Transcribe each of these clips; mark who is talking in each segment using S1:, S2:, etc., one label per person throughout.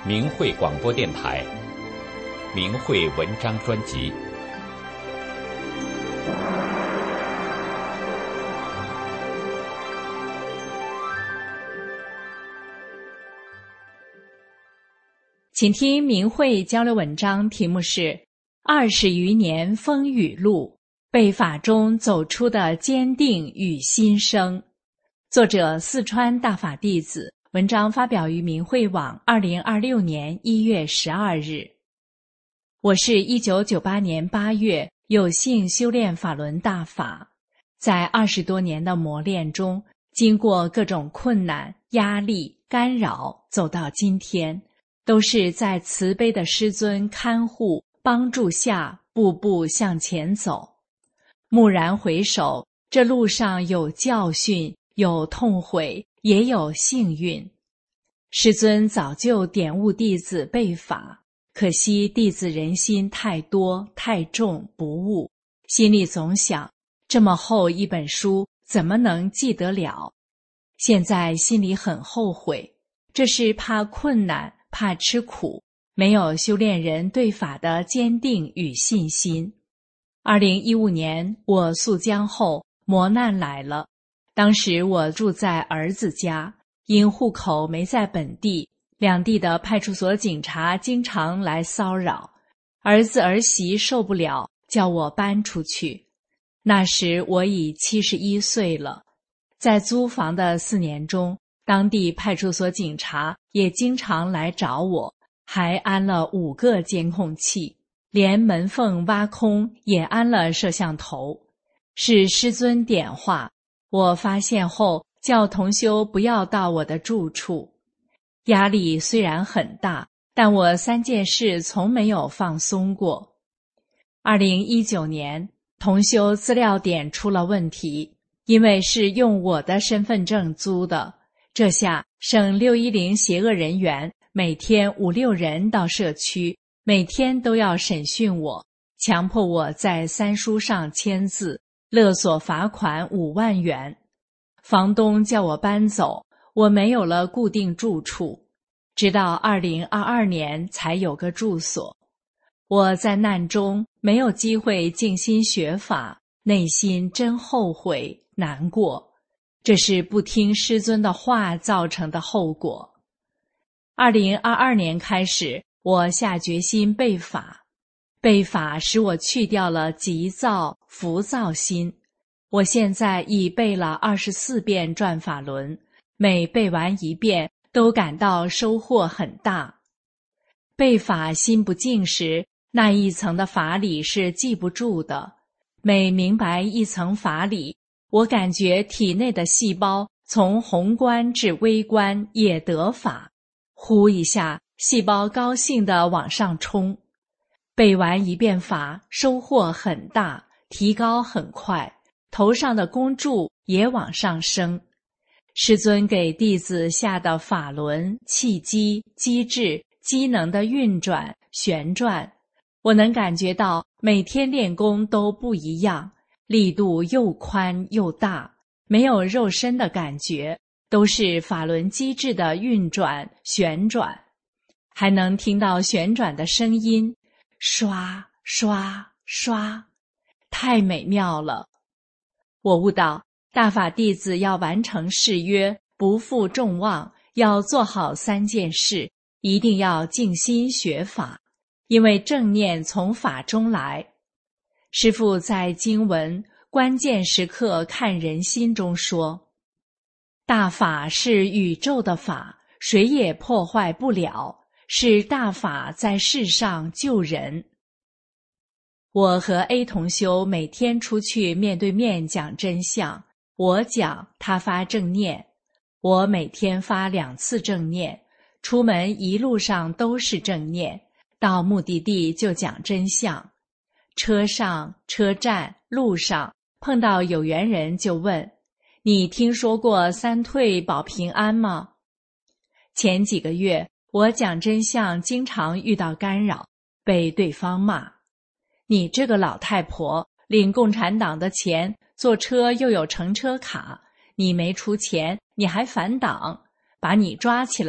S1: 明慧广播电台明慧文章专辑。
S2: 请听明慧交流文章，题目是20余年风雨路，被法中走出的坚定与新生。作者四川大法弟子，文章发表于明慧网2026年1月12日。我是1998年8月有幸修炼法轮大法，在20多年的磨练中，经过各种困难、压力、干扰，走到今天，都是在慈悲的师尊看护、帮助下步步向前走。蓦然回首，这路上有教训，有痛悔，也有幸运。师尊早就点悟弟子背法，可惜弟子人心太多太重，不悟，心里总想，这么厚一本书怎么能记得了？现在心里很后悔，这是怕困难，怕吃苦，没有修炼人对法的坚定与信心。2015年我溯江后，磨难来了。当时我住在儿子家，因户口没在本地，两地的派出所警察经常来骚扰，儿子儿媳受不了，叫我搬出去。那时我已71岁了。在租房的4年中，当地派出所警察也经常来找我，还安了5个监控器，连门缝挖空也安了摄像头。是师尊点化，我发现后叫同修不要到我的住处。压力虽然很大，但我3件事从没有放松过。2019年，同修资料点出了问题，因为是用我的身份证租的，这下省610邪恶人员每天5、6人到社区，每天都要审讯我，强迫我在3书上签字，勒索罚款5万元。房东叫我搬走，我没有了固定住处，直到2022年才有个住所。我在难中没有机会静心学法，内心真后悔难过，这是不听师尊的话造成的后果。2022年开始，我下决心背法，背法使我去掉了急躁、浮躁心。我现在已背了24遍转法轮，每背完1遍都感到收获很大。背法心不静时，那一层的法理是记不住的。每明白一层法理，我感觉体内的细胞从宏观至微观也得法，呼一下，细胞高兴地往上冲。背完1遍法，收获很大，提高很快，头上的弓柱也往上升。师尊给弟子下的法轮、气机、机制、机能的运转、旋转，我能感觉到每天练功都不一样，力度又宽又大，没有肉身的感觉，都是法轮机制的运转、旋转，还能听到旋转的声音，刷刷刷，太美妙了。我悟到，大法弟子要完成誓约，不负众望，要做好3件事，一定要静心学法，因为正念从法中来。师父在经文关键时刻看人心中说，大法是宇宙的法，谁也破坏不了，是大法在世上救人。我和 A 同修每天出去面对面讲真相，我讲，他发正念。我每天发2次正念，出门一路上都是正念，到目的地就讲真相。车上、车站、路上碰到有缘人就问，你听说过3退保平安吗？前几个月我讲真相经常遇到干扰，被对方骂，你这个老太婆领共产党的钱，坐车又有乘车卡，你没出钱，你还反党，把你抓起来，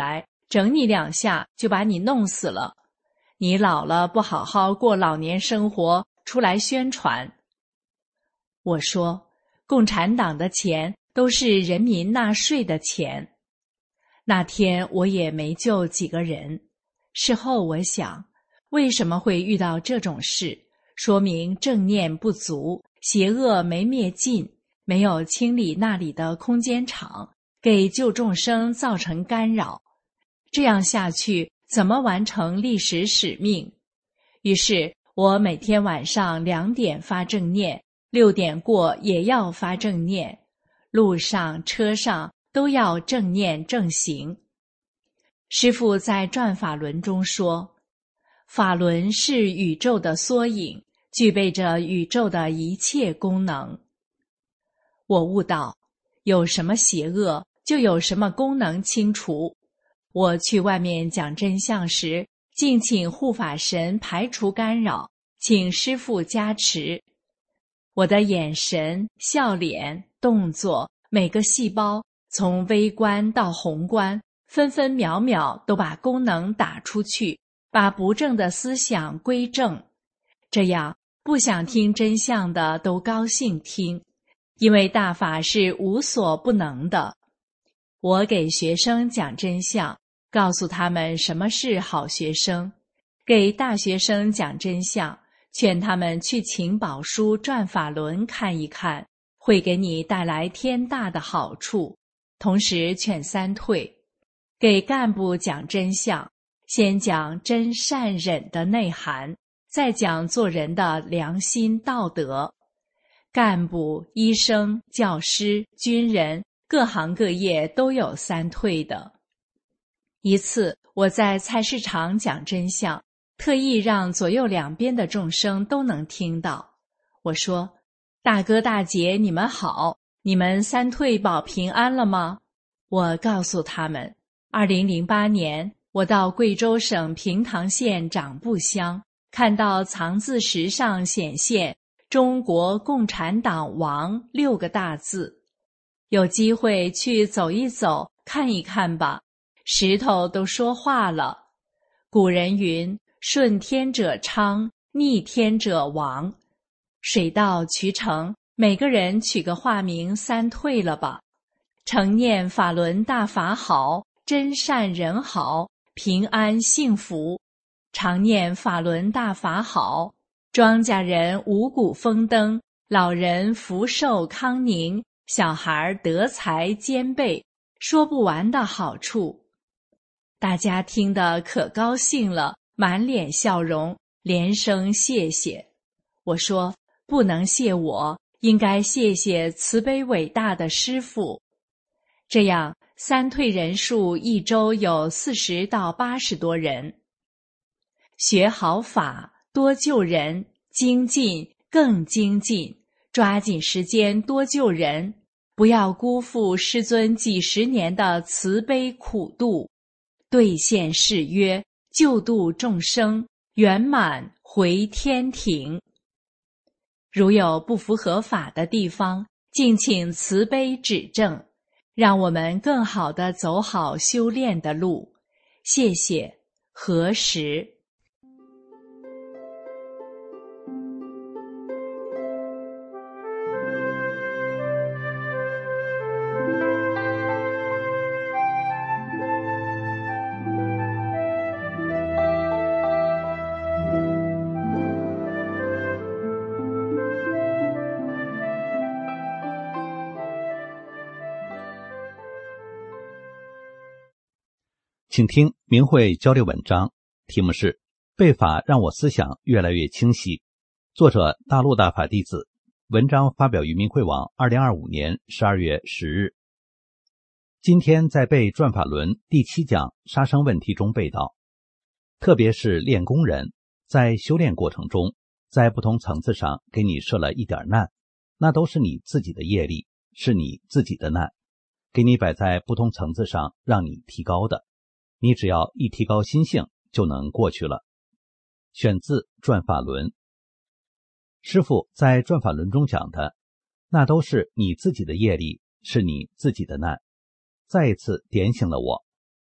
S2: 整你2下就把你弄死了。你老了不好好过老年生活，出来宣传。我说，共产党的钱都是人民纳税的钱。那天我也没救几个人。事后我想，为什么会遇到这种事？说明正念不足，邪恶没灭尽，没有清理那里的空间场，给救众生造成干扰。这样下去，怎么完成历史使命？于是我每天晚上2点发正念，6点过也要发正念，路上车上都要正念正行。师父在转法轮中说，法轮是宇宙的缩影，具备着宇宙的一切功能。我悟到，有什么邪恶，就有什么功能清除。我去外面讲真相时，敬请护法神排除干扰，请师父加持。我的眼神、笑脸、动作，每个细胞，从微观到宏观，分分秒秒都把功能打出去，把不正的思想归正。这样，不想听真相的都高兴听，因为大法是无所不能的。我给学生讲真相，告诉他们什么是好学生，给大学生讲真相，劝他们去请宝书转法轮看一看，会给你带来天大的好处。同时劝3退。给干部讲真相，先讲真善忍的内涵，再讲做人的良心道德。干部、医生、教师、军人，各行各业都有3退的。一次，我在菜市场讲真相，特意让左右两边的众生都能听到。我说，大哥大姐你们好，你们3退保平安了吗？我告诉他们，2008年我到贵州省平塘县长布乡，看到藏字石上显现中国共产党亡6个大字。有机会去走一走，看一看吧，石头都说话了。古人云，顺天者昌，逆天者亡。水到渠成，每个人取个化名3退了吧。承念法轮大法好，真善人好，平安幸福。常念法轮大法好，庄稼人五谷丰登，老人福寿康宁，小孩德才兼备，说不完的好处。大家听得可高兴了，满脸笑容，连声谢谢。我说，不能谢我，应该谢谢慈悲伟大的师父。这样3退人数一周有40到80多人。学好法，多救人，精进更精进，抓紧时间多救人，不要辜负师尊几10年的慈悲苦度，兑现誓约，救度众生，圆满回天庭。如有不符合法的地方，敬请慈悲指正，让我们更好地走好修炼的路。谢谢。何时？
S3: 请听明慧交流文章，题目是背法让我思想越来越清晰，作者大陆大法弟子，文章发表于明慧网2025年12月10日。今天在背转法轮第7讲杀生问题中背到，特别是练功人在修炼过程中，在不同层次上给你设了一点难，那都是你自己的业力，是你自己的难，给你摆在不同层次上让你提高的，你只要一提高心性就能过去了。选自转法轮。师父在转法轮中讲的，那都是你自己的业力，是你自己的难，再一次点醒了我。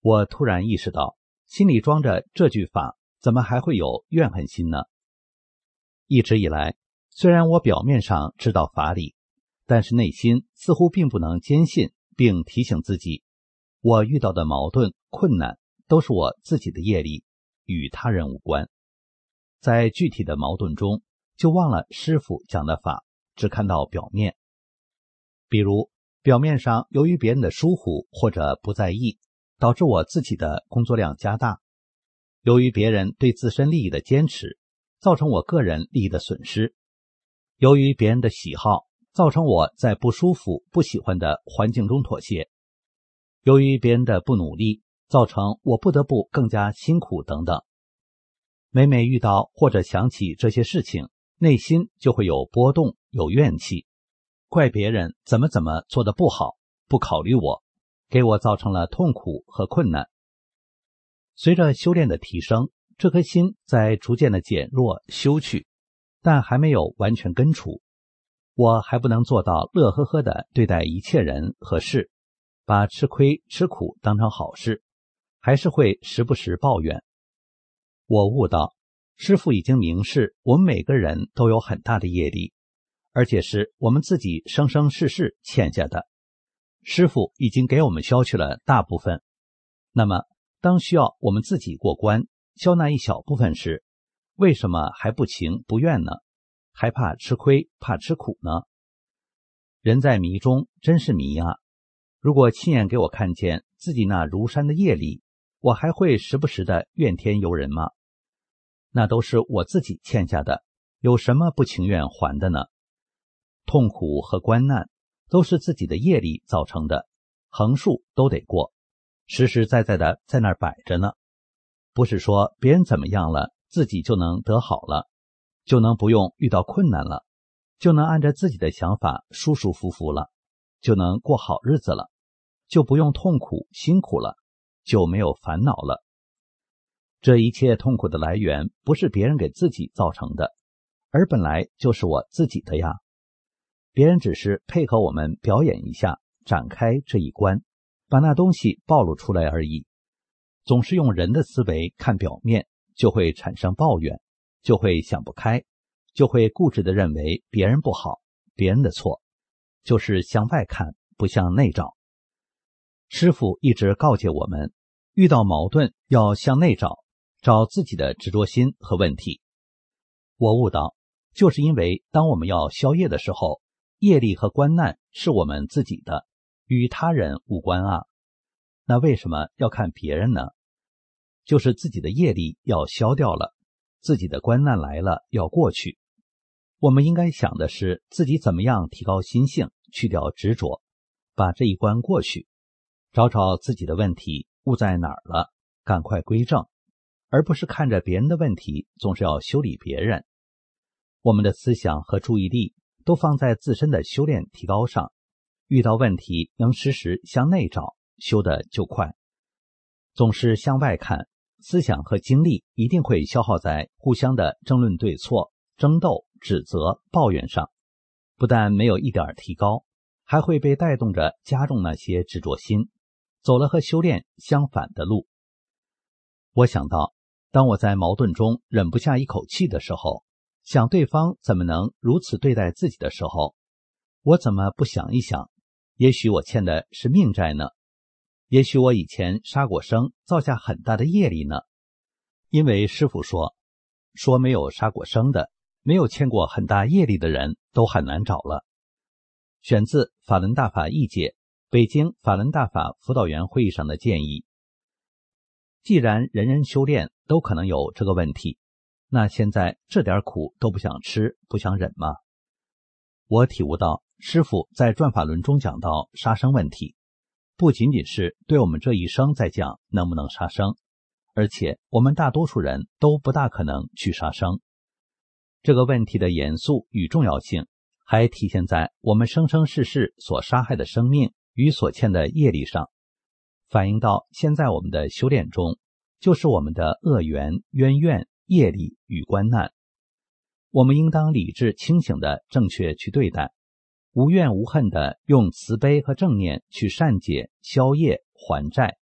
S3: 我突然意识到，心里装着这句法，怎么还会有怨恨心呢？一直以来，虽然我表面上知道法理，但是内心似乎并不能坚信，并提醒自己，我遇到的矛盾、困难都是我自己的业力，与他人无关。在具体的矛盾中，就忘了师父讲的法，只看到表面。比如，表面上由于别人的疏忽或者不在意，导致我自己的工作量加大；由于别人对自身利益的坚持，造成我个人利益的损失；由于别人的喜好，造成我在不舒服、不喜欢的环境中妥协；由于别人的不努力，造成我不得不更加辛苦等等。每每遇到或者想起这些事情，内心就会有波动，有怨气，怪别人怎么做得不好，不考虑我，给我造成了痛苦和困难。随着修炼的提升，这颗心在逐渐的减弱修去，但还没有完全根除。我还不能做到乐呵呵地对待一切人和事，把吃亏吃苦当成好事，还是会时不时抱怨。我悟到，师父已经明示我们每个人都有很大的业力，而且是我们自己生生世世欠下的。师父已经给我们消去了大部分，那么当需要我们自己过关，消那一小部分时，为什么还不情不愿呢？还怕吃亏，怕吃苦呢？人在迷中真是迷啊！如果亲眼给我看见自己那如山的业力，我还会时不时的怨天尤人吗？那都是我自己欠下的，有什么不情愿还的呢？痛苦和关难都是自己的业力造成的，横竖都得过，实实在在的在那儿摆着呢。不是说别人怎么样了，自己就能得好了，就能不用遇到困难了，就能按照自己的想法舒舒服服了，就能过好日子了，就不用痛苦辛苦了，就没有烦恼了。这一切痛苦的来源不是别人给自己造成的，而本来就是我自己的呀。别人只是配合我们表演一下，展开这一关，把那东西暴露出来而已。总是用人的思维看表面，就会产生抱怨，就会想不开，就会固执地认为别人不好，别人的错，就是向外看，不向内找。师父一直告诫我们，遇到矛盾要向内找，找自己的执着心和问题。我悟到，就是因为当我们要消业的时候，业力和关难是我们自己的，与他人无关啊。那为什么要看别人呢？就是自己的业力要消掉了，自己的关难来了要过去。我们应该想的是自己怎么样提高心性，去掉执着，把这一关过去，找找自己的问题误在哪儿了，赶快归正，而不是看着别人的问题总是要修理别人。我们的思想和注意力都放在自身的修炼提高上，遇到问题能时时向内找，修的就快。总是向外看，思想和精力一定会消耗在互相的争论对错、争斗、指责、抱怨上，不但没有一点提高，还会被带动着加重那些执着心，走了和修炼相反的路。我想到，当我在矛盾中忍不下一口气的时候，想对方怎么能如此对待自己的时候，我怎么不想一想，也许我欠的是命债呢？也许我以前杀过生，造下很大的业力呢？因为师父说没有杀过生的，没有欠过很大业力的人都很难找了。选自《法轮大法译解》，北京法轮大法辅导员会议上的建议。既然人人修炼都可能有这个问题，那现在这点苦都不想吃，不想忍吗？我体悟到，师父在转法轮中讲到杀生问题，不仅仅是对我们这一生在讲能不能杀生，而且我们大多数人都不大可能去杀生。这个问题的严肃与重要性，还体现在我们生生世世所杀害的生命与所欠的业力上，反映到现在我们的修炼中，就是我们的恶缘、冤怨、业力与关难。我们应当理智清醒的正确去对待，无怨无恨的用慈悲和正念去善解、消业、还债、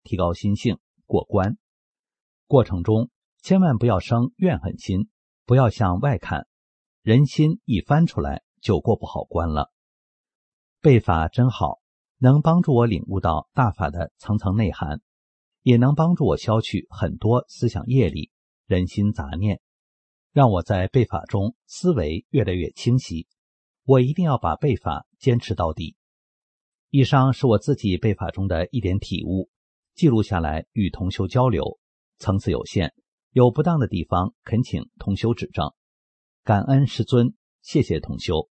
S3: 提高心性，过关。过程中千万不要生怨恨心，不要向外看，人心一翻出来就过不好关了。背法真好，能帮助我领悟到大法的层层内涵，也能帮助我消去很多思想业力、人心杂念，让我在背法中思维越来越清晰。我一定要把背法坚持到底。以上是我自己背法中的一点体悟，记录下来与同修交流，层次有限，有不当的地方恳请同修指正。感恩师尊，谢谢同修。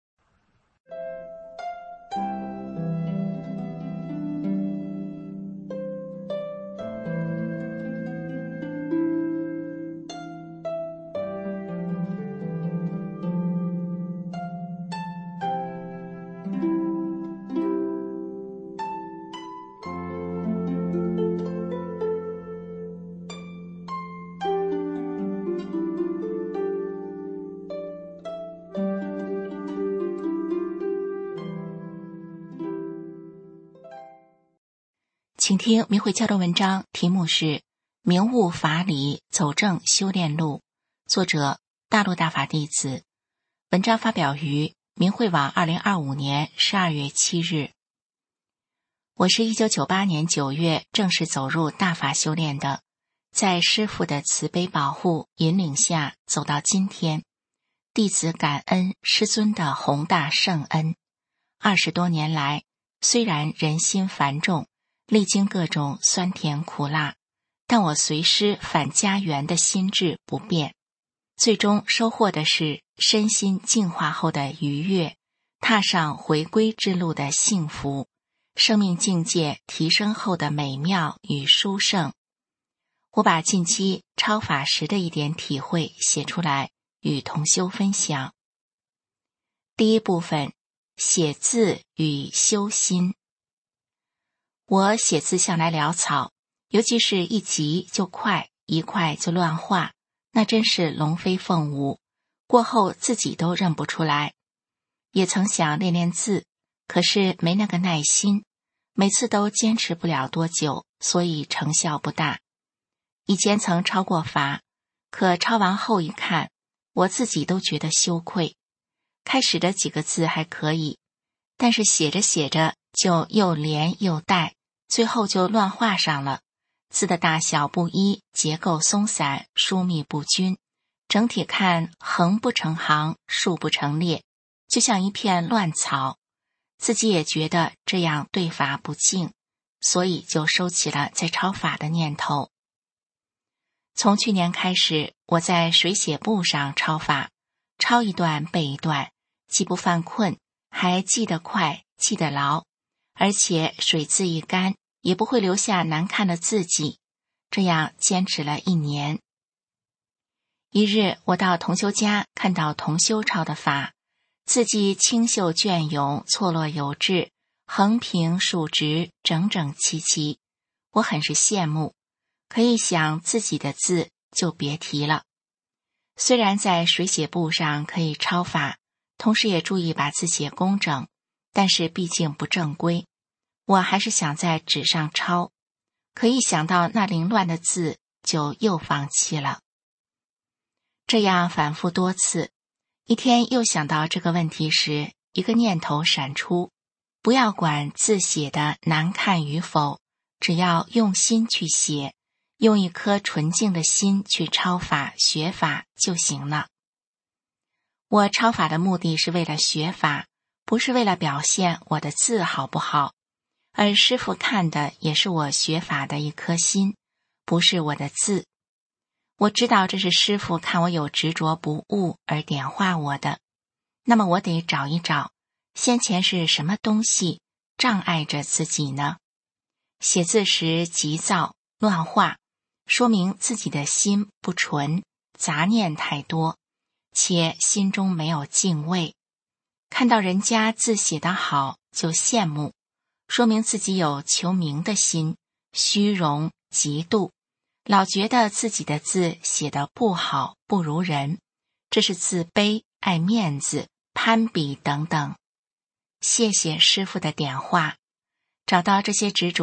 S4: 请听明慧交流文章，题目是《明悟法理走正修炼录》，作者大陆大法弟子。文章发表于明慧网2025年12月7日。我是1998年9月正式走入大法修炼的，在师父的慈悲保护引领下走到今天，弟子感恩师尊的宏大圣恩。20多年来，虽然人心繁重，历经各种酸甜苦辣，但我随师返家园的心智不变，最终收获的是身心净化后的愉悦，踏上回归之路的幸福，生命境界提升后的美妙与殊胜。我把近期超法时的一点体会写出来，与同修分享。第一部分，写字与修心。我写字向来潦草，尤其是一急就快，一快就乱画，那真是龙飞凤舞，过后自己都认不出来。也曾想练练字，可是没那个耐心，每次都坚持不了多久，所以成效不大。以前曾抄过法，可抄完后一看，我自己都觉得羞愧。开始的几个字还可以，但是写着写着就又连又带，最后就乱画上了，字的大小不一，结构松散，疏密不均，整体看横不成行，竖不成列，就像一片乱草。自己也觉得这样对法不敬，所以就收起了再抄法的念头。从去年开始，我在水写簿上抄法，抄一段背一段，既不犯困，还记得快，记得牢，而且水字一干，也不会留下难看的字迹。这样坚持了1年。一日，我到同修家，看到同修抄的法，字迹清秀隽永，错落有致，横平竖直，整整齐齐，我很是羡慕。可以想自己的字就别提了。虽然在水写簿上可以抄法，同时也注意把字写工整，但是毕竟不正规，我还是想在纸上抄。可一想到那凌乱的字，就又放弃了。这样反复多次，一天又想到这个问题时，一个念头闪出，不要管字写的难看与否，只要用心去写，用一颗纯净的心去抄法学法就行了。我抄法的目的是为了学法，不是为了表现我的字好不好，而师父看的也是我学法的一颗心，不是我的字。我知道这是师父看我有执着不悟而点化我的，那么我得找一找，先前是什么东西障碍着自己呢？写字时急躁乱画，说明自己的心不纯，杂念太多，且心中没有敬畏。看到人家字写得好就羡慕，说明自己有求名的心，虚荣嫉妒，老觉得自己的字写得不好，不如人，这是自卑、爱面子、攀比等等。谢谢师父的点化，找到这些执着，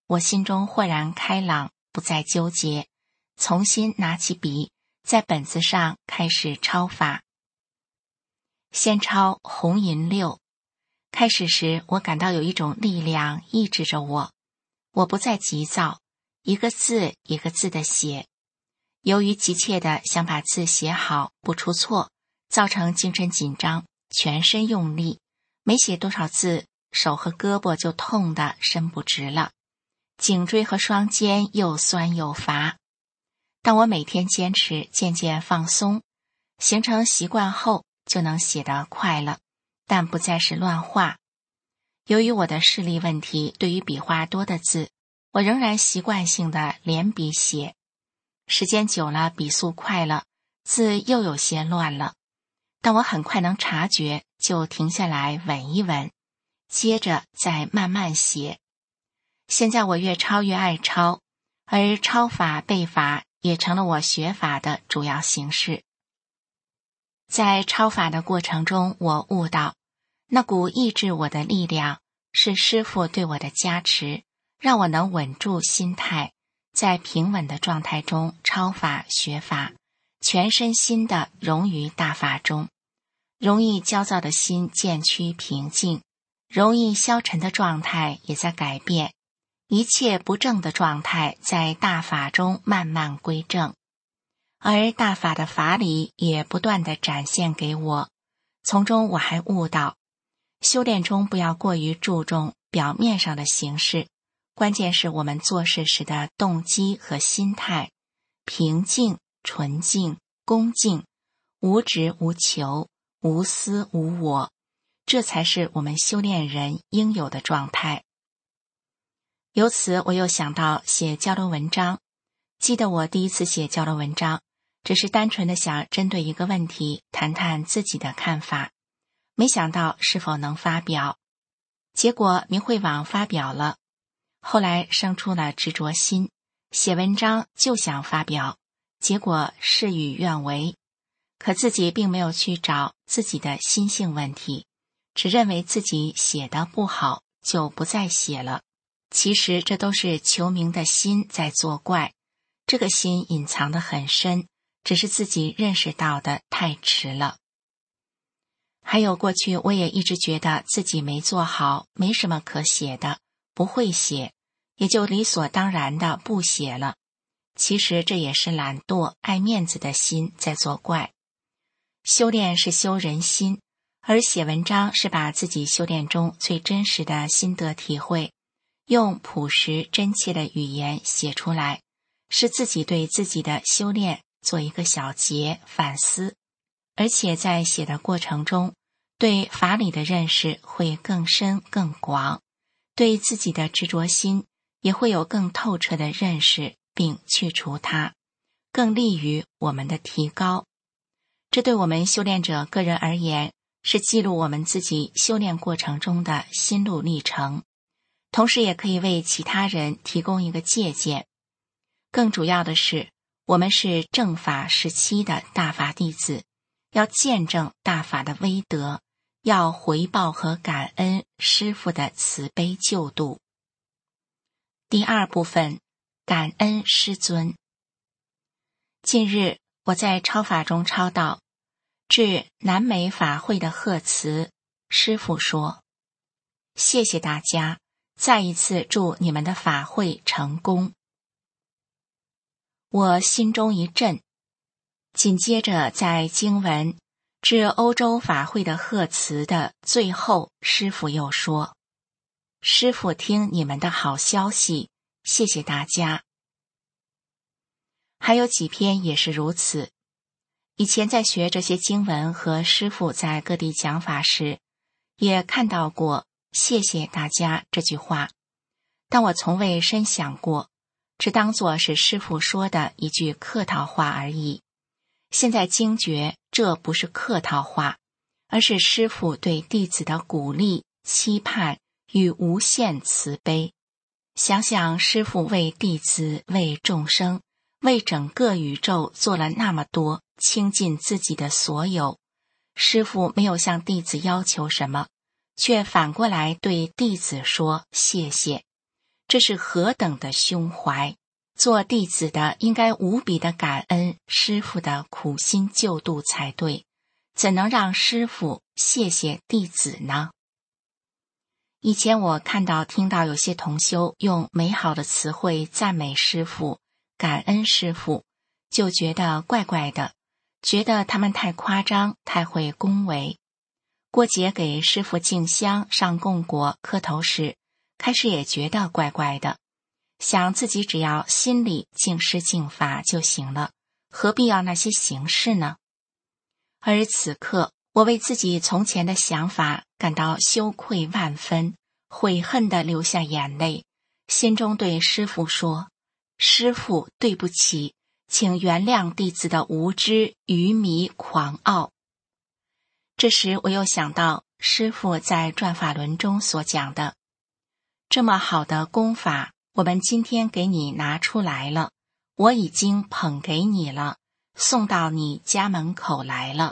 S4: 我心中豁然开朗，不再纠结，重新拿起笔，在本子上开始抄法。先抄红银六，开始时我感到有一种力量抑制着我，我不再急躁，一个字一个字地写。由于急切地想把字写好不出错，造成精神紧张，全身用力，没写多少字，手和胳膊就痛得伸不直了，颈椎和双肩又酸又乏。当我每天坚持，渐渐放松，形成习惯后，就能写得快了，但不再是乱画。由于我的视力问题，对于笔画多的字，我仍然习惯性的连笔写。时间久了，笔速快了，字又有些乱了，但我很快能察觉，就停下来稳一稳，接着再慢慢写。现在我越抄越爱抄，而抄法背法也成了我学法的主要形式。在抄法的过程中，我悟到那股抑制我的力量是师父对我的加持，让我能稳住心态，在平稳的状态中抄法学法，全身心地融于大法中。容易焦躁的心渐趋平静，容易消沉的状态也在改变，一切不正的状态在大法中慢慢归正，而大法的法理也不断地展现给我。从中我还悟到，修炼中不要过于注重表面上的形式，关键是我们做事时的动机和心态，平静、纯净、恭敬，无执无求，无私无我，这才是我们修炼人应有的状态。由此我又想到写交流文章，记得我第一次写交流文章，只是单纯的想针对一个问题谈谈自己的看法，没想到是否能发表。结果明慧网发表了，后来生出了执着心，写文章就想发表，结果事与愿违。可自己并没有去找自己的心性问题，只认为自己写得不好，就不再写了。其实这都是求名的心在作怪，这个心隐藏得很深，只是自己认识到的太迟了。还有过去我也一直觉得自己没做好，没什么可写的，不会写，也就理所当然的不写了。其实这也是懒惰、爱面子的心在作怪。修炼是修人心，而写文章是把自己修炼中最真实的心得体会，用朴实真切的语言写出来，是自己对自己的修炼做一个小结反思，而且在写的过程中，对法理的认识会更深更广，对自己的执着心也会有更透彻的认识，并去除它，更利于我们的提高。这对我们修炼者个人而言，是记录我们自己修炼过程中的心路历程，同时也可以为其他人提供一个借鉴。更主要的是，我们是正法时期的大法弟子，要见证大法的威德，要回报和感恩师父的慈悲救度。第二部分，感恩师尊。近日我在抄法中抄到，致南美法会的贺词，师父说：谢谢大家，再一次祝你们的法会成功。我心中一震，紧接着在经文致欧洲法会的贺词的最后，师父又说：师父听你们的好消息，谢谢大家。还有几篇也是如此。以前在学这些经文和师父在各地讲法时，也看到过谢谢大家这句话，但我从未深想过，只当作是师父说的一句客套话而已。现在惊觉，这不是客套话，而是师父对弟子的鼓励、期盼与无限慈悲。想想师父为弟子、为众生、为整个宇宙做了那么多，倾尽自己的所有，师父没有向弟子要求什么，却反过来对弟子说谢谢， 这是何等的胸怀！做弟子的应该无比的感恩师父的苦心救度才对，怎能让师父谢谢弟子呢？以前我听到有些同修用美好的词汇赞美师父、感恩师父，就觉得怪怪的，觉得他们太夸张，太会恭维。过节给师父敬香、上供果、磕头时，开始也觉得怪怪的，想自己只要心里敬师敬法就行了，何必要那些形式呢？而此刻，我为自己从前的想法感到羞愧万分，悔恨地流下眼泪，心中对师父说：师父，对不起，请原谅弟子的无知、愚迷、狂傲。这时我又想到师父在转法轮中所讲的，这么好的功法，我们今天给你拿出来了，我已经捧给你了，送到你家门口来了。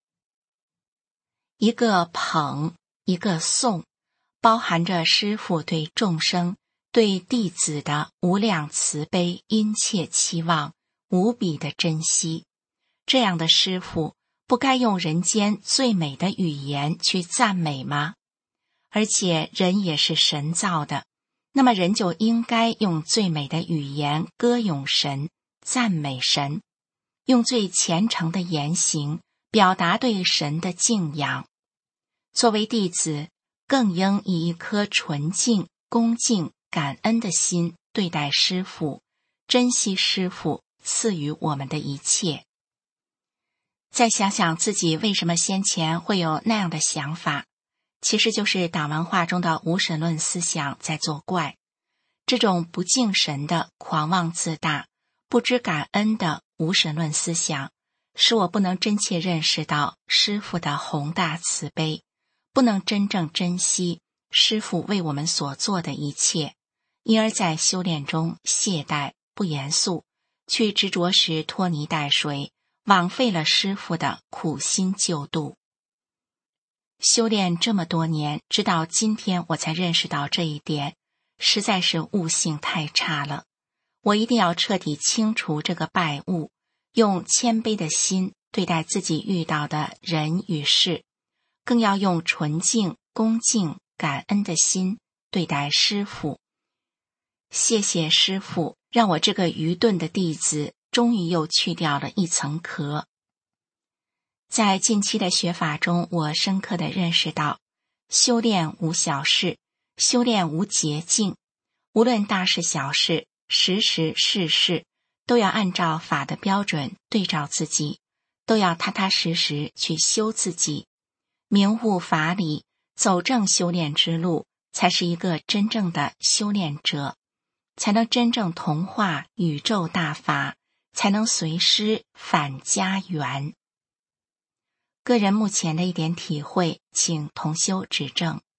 S4: 一个捧，一个送，包含着师父对众生、对弟子的无量慈悲、殷切期望、无比的珍惜。这样的师父，不该用人间最美的语言去赞美吗？而且人也是神造的，那么人就应该用最美的语言歌咏神、赞美神，用最虔诚的言行表达对神的敬仰。作为弟子，更应以一颗纯净、恭敬、感恩的心对待师父，珍惜师父赐予我们的一切。再想想自己为什么先前会有那样的想法，其实就是党文化中的无神论思想在作怪。这种不敬神的狂妄自大、不知感恩的无神论思想，使我不能真切认识到师父的宏大慈悲，不能真正珍惜师父为我们所做的一切，因而在修炼中懈怠、不严肃，去执着时拖泥带水，枉费了师父的苦心救度。修炼这么多年，直到今天我才认识到这一点，实在是悟性太差了。我一定要彻底清除这个败悟，用谦卑的心对待自己遇到的人与事，更要用纯净、恭敬、感恩的心对待师父。谢谢师父，让我这个愚钝的弟子终于又去掉了一层壳。在近期的学法中，我深刻地认识到，修炼无小事，修炼无捷径，无论大事小事，时时事事，都要按照法的标准对照自己，都要踏踏实实去修自己，明悟法理，走正修炼之路，才是一个真正的修炼者，才能真正同化宇宙大法，才能随师返家园。个人目前的一点体会，请同修指正。